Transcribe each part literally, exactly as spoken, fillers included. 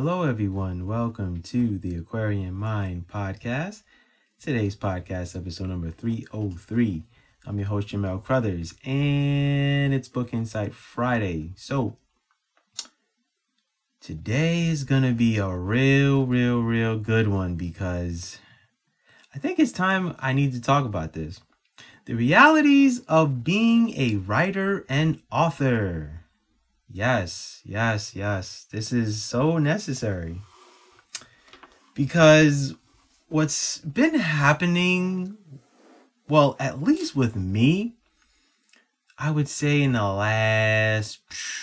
Hello, everyone. Welcome to the Aquarian Mind Podcast. Today's podcast, episode number three oh three. I'm your host, Jamel Crothers, and it's Book Insight Friday. So, today is going to be a real, real, real good one because I think it's time I need to talk about this. The realities of being a writer and author. Yes, yes, yes. This is so necessary. Because what's been happening, well, at least with me, I would say in the last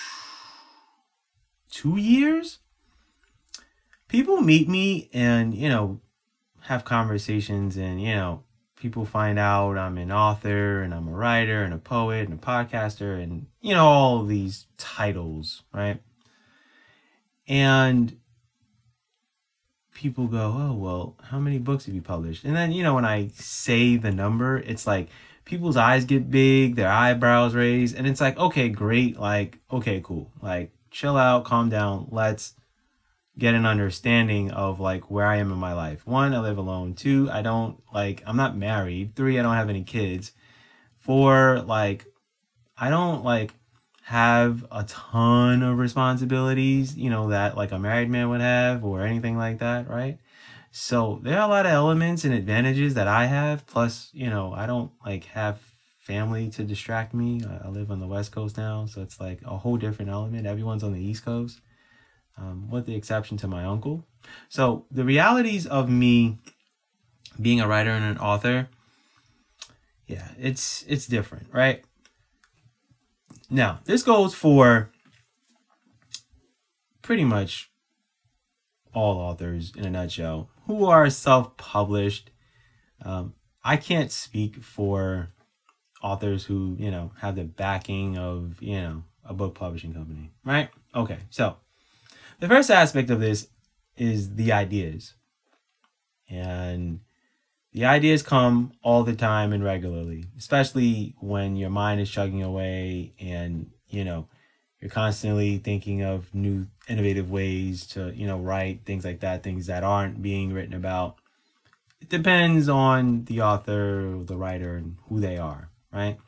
two years, people meet me and, you know, have conversations and, you know, people find out I'm an author and I'm a writer and a poet and a podcaster and, you know, all of these titles, right? And people go, oh, well, how many books have you published? And then, you know, when I say the number, it's like people's eyes get big, their eyebrows raise, and it's like, okay, great. Like, okay, cool. Like, chill out, calm down. Let's get an understanding of like where I am in my life. One, I live alone. Two, I don't like, I'm not married. Three, I don't have any kids. Four, like, I don't like have a ton of responsibilities, you know, that like a married man would have or anything like that, right? So there are a lot of elements and advantages that I have. Plus, you know, I don't like have family to distract me. I live on the West Coast now, so it's like a whole different element. Everyone's on the East Coast. Um, with the exception to my uncle. So the realities of me being a writer and an author, yeah, it's it's different, right? Now, this goes for pretty much all authors in a nutshell who are self-published. Um, I can't speak for authors who, you know, have the backing of, you know, a book publishing company, right? Okay, so the first aspect of this is the ideas. And the ideas come all the time and regularly, especially when your mind is chugging away and, you know, you're constantly thinking of new innovative ways to, you know, write things like that, things that aren't being written about. It depends on the author, the writer, and who they are, right?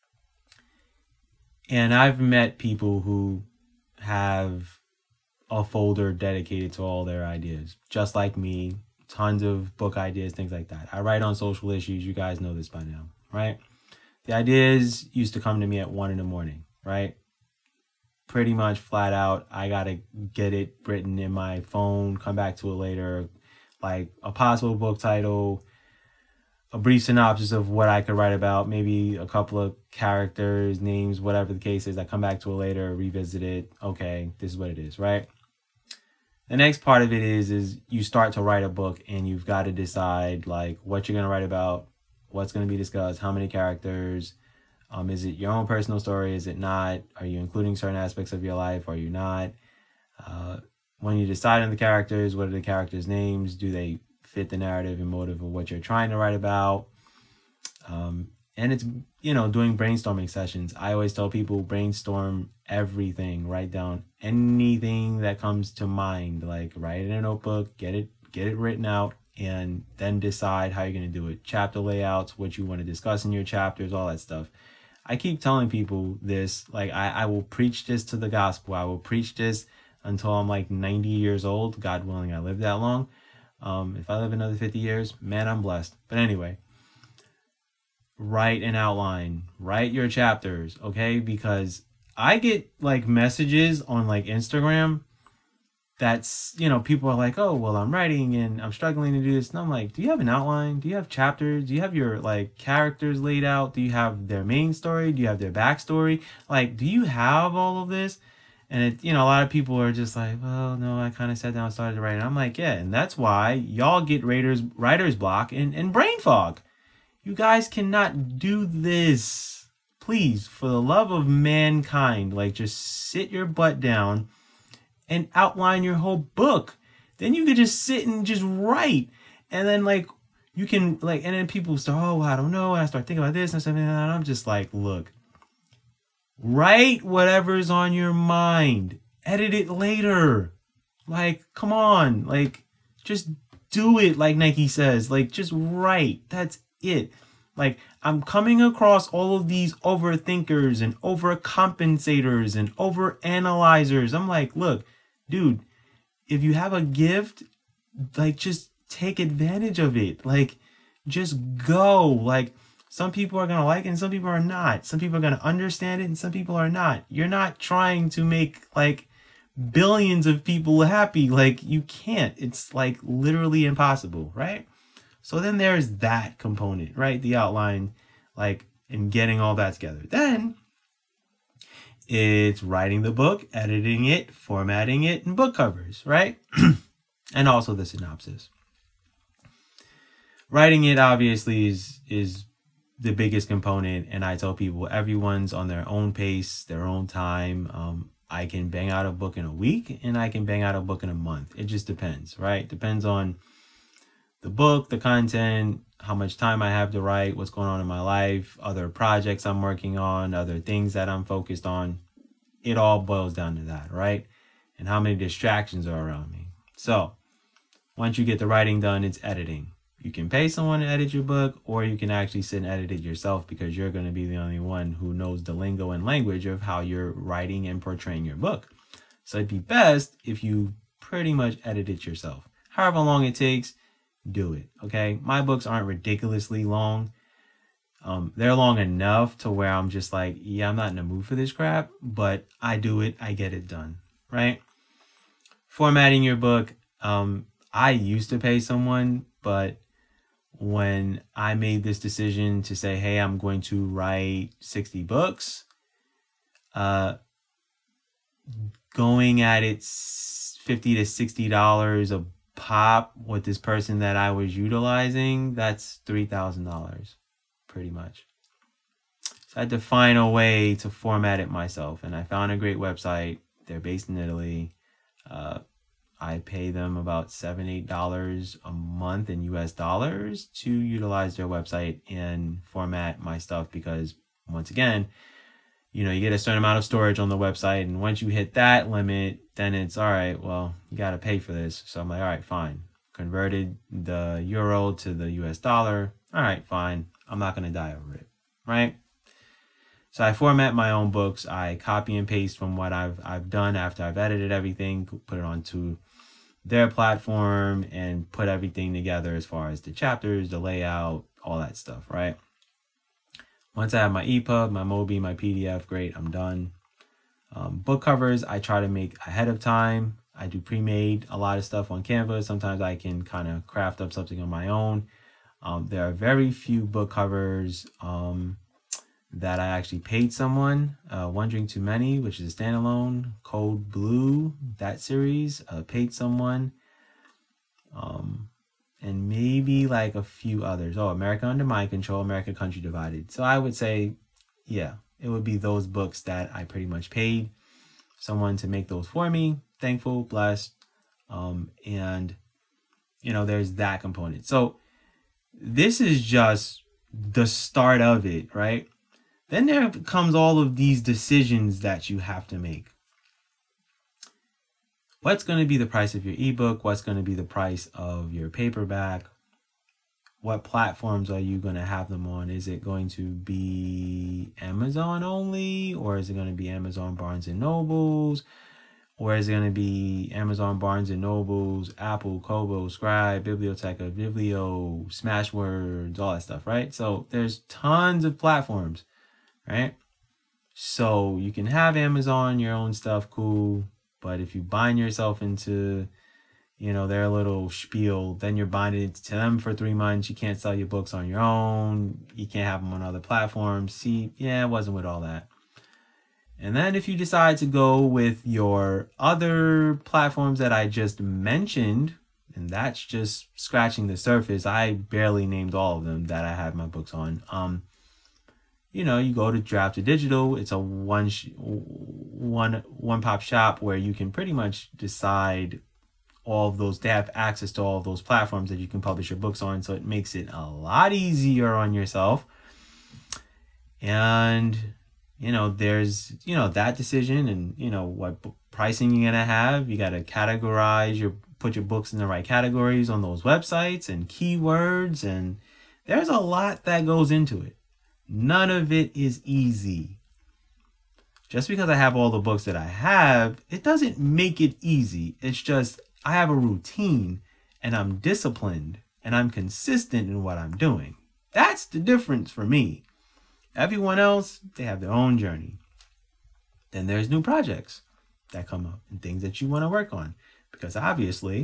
And I've met people who have a folder dedicated to all their ideas, just like me, tons of book ideas, things like that. I write on social issues. You guys know this by now, right? The ideas used to come to me at one in the morning, right? Pretty much flat out. I got to get it written in my phone, come back to it later, like a possible book title, a brief synopsis of what I could write about, maybe a couple of characters, names, whatever the case is. I come back to it later, revisit it. Okay, this is what it is, right? The next part of it is, is you start to write a book and you've got to decide like what you're going to write about, what's going to be discussed, how many characters, um, is it your own personal story? Is it not? Are you including certain aspects of your life? Are you not? Uh, when you decide on the characters, what are the characters' names? Do they fit the narrative and motive of what you're trying to write about? Um, and it's, you know, doing brainstorming sessions. I always tell people brainstorm everything, write down anything that comes to mind, like write it in a notebook, get it, get it written out, and then decide how you're going to do it. Chapter layouts, what you want to discuss in your chapters, all that stuff. I keep telling people this, like I, I will preach this to the gospel. I will preach this until I'm like ninety years old. God willing, I live that long. Um, if I live another fifty years, man, I'm blessed. But anyway, write an outline, write your chapters, okay? Because I get like messages on like Instagram that's, you know, people are like, oh, well, I'm writing and I'm struggling to do this. And I'm like, do you have an outline? Do you have chapters? Do you have your like characters laid out? Do you have their main story? Do you have their backstory? Like, do you have all of this? And it, you know, a lot of people are just like, well, no, I kind of sat down and started to write. And I'm like, yeah, and that's why y'all get writers, writer's block and, and brain fog. You guys cannot do this. Please, for the love of mankind, like just sit your butt down and outline your whole book. Then you could just sit and just write. And then like, you can like, and then people start, oh, I don't know. And I start thinking about this and something like that. And I'm just like, look, write whatever's on your mind. Edit it later. Like, come on. Like, just do it like Nike says. Like, just write. That's it. Like, I'm coming across all of these overthinkers and overcompensators and overanalyzers. I'm like, look, dude, if you have a gift, like, just take advantage of it. Like, just go. Like, some people are going to like it and some people are not. Some people are going to understand it and some people are not. You're not trying to make, like, billions of people happy. Like, you can't. It's, like, literally impossible, right? So then there's that component, right? The outline, like, and getting all that together. Then it's writing the book, editing it, formatting it, and book covers, right? And also the synopsis. Writing it obviously is is the biggest component, and I tell people everyone's on their own pace, their own time. Um, I can bang out a book in a week, and I can bang out a book in a month. It just depends, right? Depends on the book, the content, how much time I have to write, what's going on in my life, other projects I'm working on, other things that I'm focused on. It all boils down to that, right? And how many distractions are around me. So once you get the writing done, it's editing. You can pay someone to edit your book, or you can actually sit and edit it yourself, because you're going to be the only one who knows the lingo and language of how you're writing and portraying your book. So it'd be best if you pretty much edit it yourself. However long it takes, do it. Okay. My books aren't ridiculously long. Um, they're long enough to where I'm just like, yeah, I'm not in the mood for this crap, but I do it. I get it done. Right. Formatting your book. Um, I used to pay someone, but when I made this decision to say, hey, I'm going to write sixty books, uh, going at it fifty to sixty dollars a pop with this person that I was utilizing, that's three thousand dollars pretty much. So I had to find a way to format it myself, and I found a great website. They're based in Italy. Uh, I pay them about seven, eight dollars a month in U S dollars to utilize their website and format my stuff, because once again, you know, you get a certain amount of storage on the website, and once you hit that limit, then it's all right, well, you got to pay for this. So I'm like, all right, fine. Converted the euro to the U S dollar. All right, fine. I'm not going to die over it, right? So I format my own books. I copy and paste from what I've I've done after I've edited everything, put it onto their platform, and put everything together as far as the chapters, the layout, all that stuff, right? Once I have my E P U B, my Mobi, my P D F, great, I'm done. Um, book covers, I try to make ahead of time. I do pre-made a lot of stuff on Canva. Sometimes I can kind of craft up something on my own. Um, there are very few book covers um, that I actually paid someone. Uh, One Drink Too Many, which is a standalone. Code Blue, that series, uh, paid someone. Um, and maybe like a few others. Oh, America Under Mind Control, America Country Divided. So I would say, yeah, it would be those books that I pretty much paid someone to make those for me. Thankful, blessed. Um, and, you know, there's that component. So this is just the start of it, right? Then there comes all of these decisions that you have to make. What's going to be the price of your ebook? What's going to be the price of your paperback? What platforms are you going to have them on? Is it going to be Amazon only? Or is it going to be Amazon Barnes and Nobles? Or is it going to be Amazon Barnes and Nobles, Apple, Kobo, Scribe, Biblioteca, Biblio, Smashwords, all that stuff, right? So there's tons of platforms, right? So you can have Amazon, your own stuff, cool. But if you bind yourself into, you know, their little spiel, then you're binded to them for three months. You can't sell your books on your own. You can't have them on other platforms. See, yeah, it wasn't with all that. And then if you decide to go with your other platforms that I just mentioned, and that's just scratching the surface. I barely named all of them that I have my books on. Um, you know, you go to Draft to Digital. It's a one, sh one, one pop shop where you can pretty much decide all of those. They have access to all of those platforms that you can publish your books on. So it makes it a lot easier on yourself. And, you know, there's, you know, that decision and, you know, what pricing you're going to have. You got to categorize your, put your books in the right categories on those websites and keywords. And there's a lot that goes into it. None of it is easy. Just because I have all the books that I have, it doesn't make it easy. It's just I have a routine and I'm disciplined and I'm consistent in what I'm doing. That's the difference for me. Everyone else, they have their own journey. Then there's new projects that come up and things that you want to work on. Because obviously,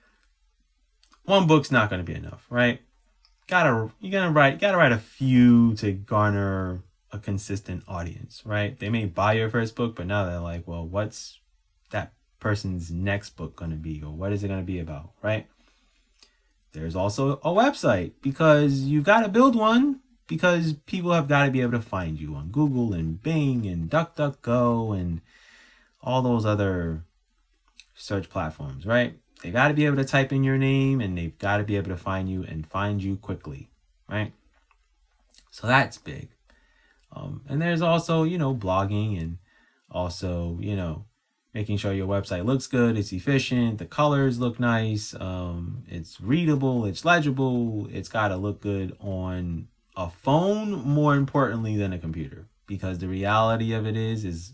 one book's not going to be enough, right? Gotta, you're gonna write, gotta write a few to garner a consistent audience, right? They may buy your first book, but now they're like, well, what's that person's next book going to be? Or what is it going to be about, right? There's also a website because you got to build one because people have got to be able to find you on Google and Bing and DuckDuckGo and all those other search platforms, right? They got to be able to type in your name and they've got to be able to find you and find you quickly, right? So that's big. Um, and there's also, you know, blogging and also, you know, making sure your website looks good, it's efficient, the colors look nice, um, it's readable, it's legible, it's got to look good on a phone more importantly than a computer. Because the reality of it is, is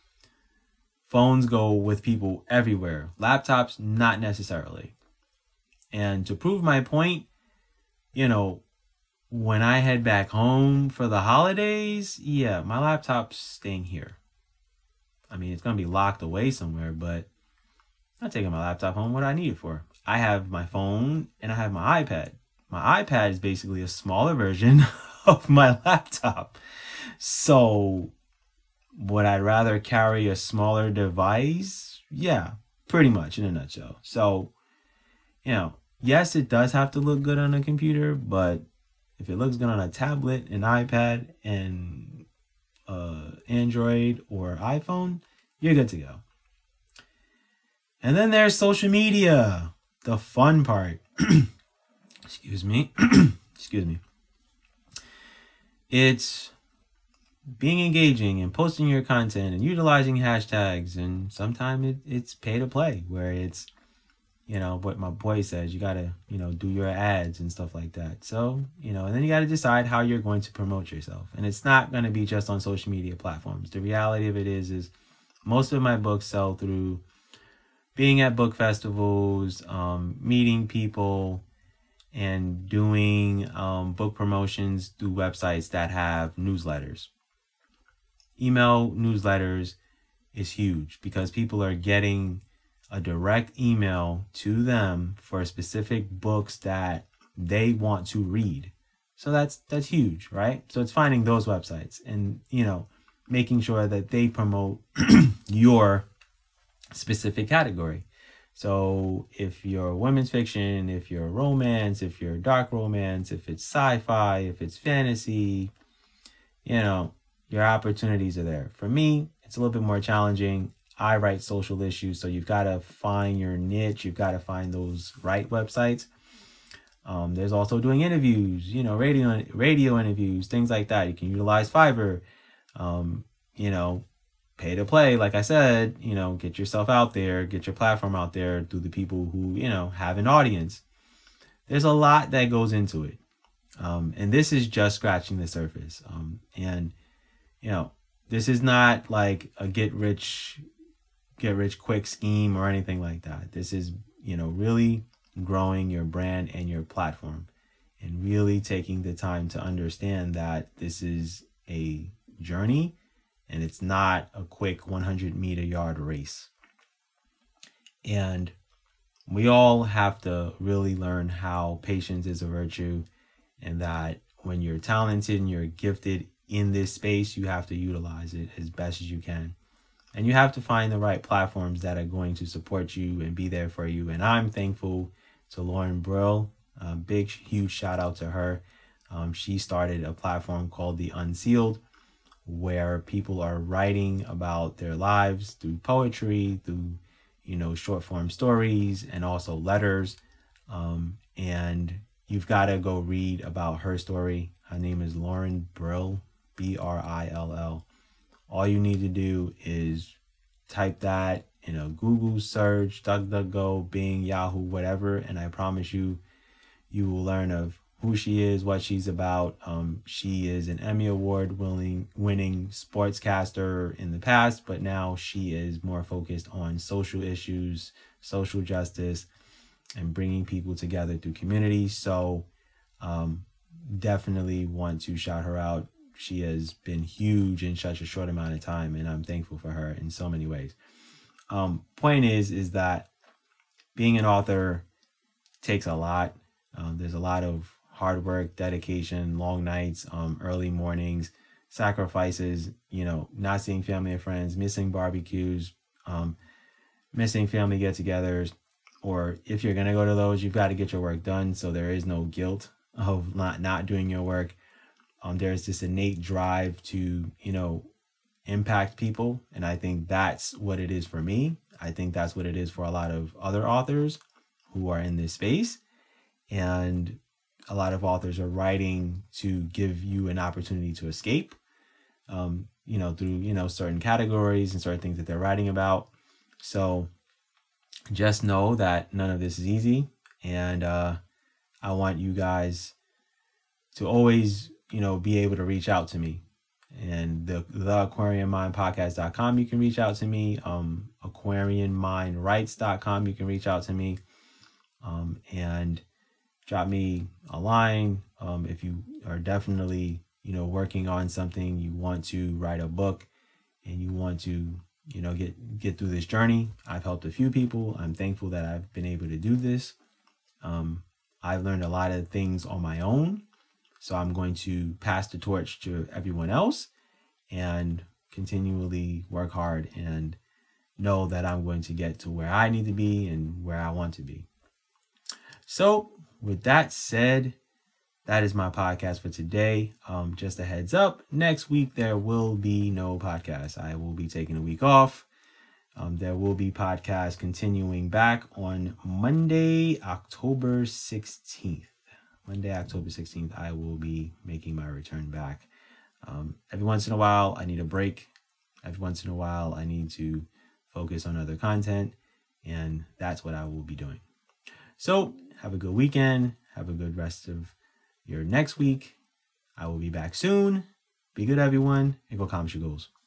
phones go with people everywhere. Laptops, not necessarily. And to prove my point, you know, when I head back home for the holidays, yeah, my laptop's staying here. I mean, it's going to be locked away somewhere, but I'm not taking my laptop home. What do I need it for? I have my phone and I have my iPad. My iPad is basically a smaller version of my laptop. So would I rather carry a smaller device? Yeah, pretty much in a nutshell. So, you know, yes, it does have to look good on a computer, but if it looks good on a tablet, an iPad, and uh, Android or iPhone, you're good to go. And then there's social media, the fun part. Excuse me. Excuse me. It's being engaging and posting your content and utilizing hashtags. And sometimes it, it's pay to play, where it's, you know, what my boy says, you got to, you know, do your ads and stuff like that. So, you know, and then you got to decide how you're going to promote yourself. And it's not going to be just on social media platforms. The reality of it is, is most of my books sell through being at book festivals, um, meeting people, and doing um, book promotions through websites that have newsletters. Email newsletters is huge because people are getting a direct email to them for specific books that they want to read. So that's that's huge, right? So it's finding those websites and, you know, making sure that they promote your specific category. So if you're women's fiction, if you're romance, if you're dark romance, if it's sci-fi, if it's fantasy, you know, your opportunities are there. For me, it's a little bit more challenging. I write social issues, so you've got to find your niche. You've got to find those right websites. Um, there's also doing interviews, you know, radio radio interviews, things like that. You can utilize Fiverr, um, you know, pay to play. Like I said, you know, get yourself out there, get your platform out there through the people who, you know, have an audience. There's a lot that goes into it. Um, and this is just scratching the surface. Um, and, you know, this is not like a get rich get rich quick scheme or anything like that. This is, you know, really growing your brand and your platform and really taking the time to understand that this is a journey and it's not a quick one hundred meter yard race. And we all have to really learn how patience is a virtue, and that when you're talented and you're gifted in this space, you have to utilize it as best as you can. And you have to find the right platforms that are going to support you and be there for you. And I'm thankful to Lauren Brill. A big, huge shout out to her. Um, she started a platform called The Unsealed, where people are writing about their lives through poetry, through, you know, short form stories, and also letters. Um, and you've got to go read about her story. Her name is Lauren Brill, B R I L L. All you need to do is type that in a Google search, DuckDuckGo, Bing, Yahoo, whatever, and I promise you, you will learn of who she is, what she's about. Um, she is an Emmy Award winning winning sportscaster in the past, but now she is more focused on social issues, social justice, and bringing people together through community. So um, definitely want to shout her out. She has been huge in such a short amount of time, and I'm thankful for her in so many ways. Um, point is, is that being an author takes a lot. Um, there's a lot of hard work, dedication, long nights, um, early mornings, sacrifices, you know, not seeing family and friends, missing barbecues, um, missing family get-togethers, or if you're going to go to those, you've got to get your work done. So there is no guilt of not, not doing your work. Um, there's this innate drive to, you know, impact people. And I think that's what it is for me. I think that's what it is for a lot of other authors who are in this space. And a lot of authors are writing to give you an opportunity to escape, um, you know, through, you know, certain categories and certain things that they're writing about. So just know that none of this is easy. And uh, I want you guys to always, you know, be able to reach out to me. And the, the aquarium mind podcast dot com, you can reach out to me. Um, aquarium mind writes dot com, you can reach out to me. Um, and drop me a line. Um, if you are definitely, you know, working on something, you want to write a book and you want to, you know, get, get through this journey. I've helped a few people. I'm thankful that I've been able to do this. Um, I've learned a lot of things on my own. So I'm going to pass the torch to everyone else and continually work hard and know that I'm going to get to where I need to be and where I want to be. So with that said, that is my podcast for today. Um, just a heads up, next week there will be no podcast. I will be taking a week off. Um, there will be podcasts continuing back on Monday, October sixteenth. Monday, October sixteenth, I will be making my return back. Um, every once in a while, I need a break. Every once in a while, I need to focus on other content, and that's what I will be doing. So have a good weekend. Have a good rest of your next week. I will be back soon. Be good, everyone, and go accomplish your goals.